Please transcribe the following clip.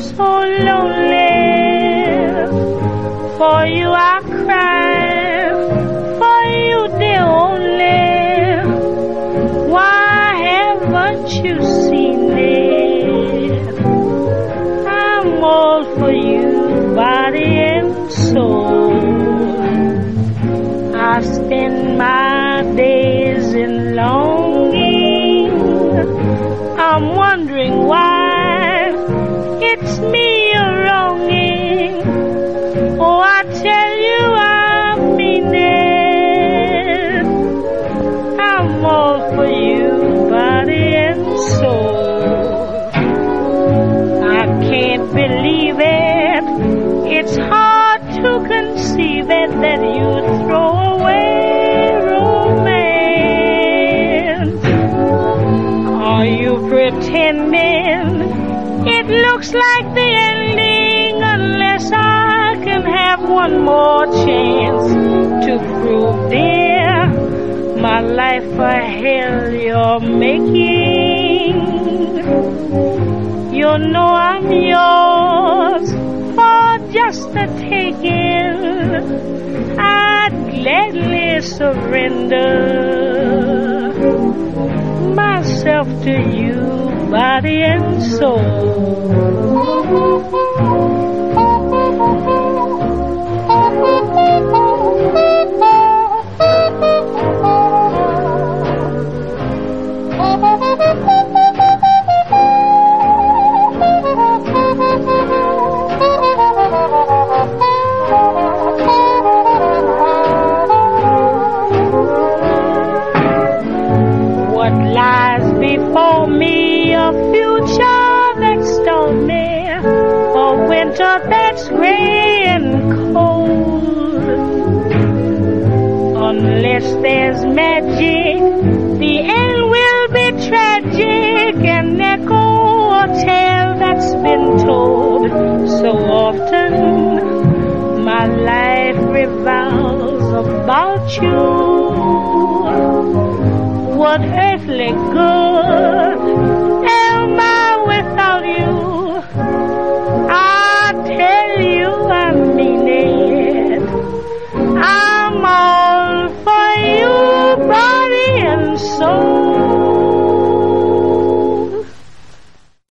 so lonely. For you I cry, for you dear only. Why haven't you seen it? I'm all for you, body and soul. I spend my days in longing. I'm wondering why it's me you're wronging. Oh, I tell you I mean it. I'm all for you, body and soul. I can't believe it. It's hard to conceive it that you throw away romance. Are you pretending it looks like the ending unless I can have one more chance to prove, dear, my life a hell you're making? You know I'm yours for just a taking. I'd gladly surrender myself to you, body and soul. Lies before me, a future that's stormy, a winter that's gray and cold. Unless there's magic, the end will be tragic and echo a tale that's been told so often. My life revolves about you. What earthly good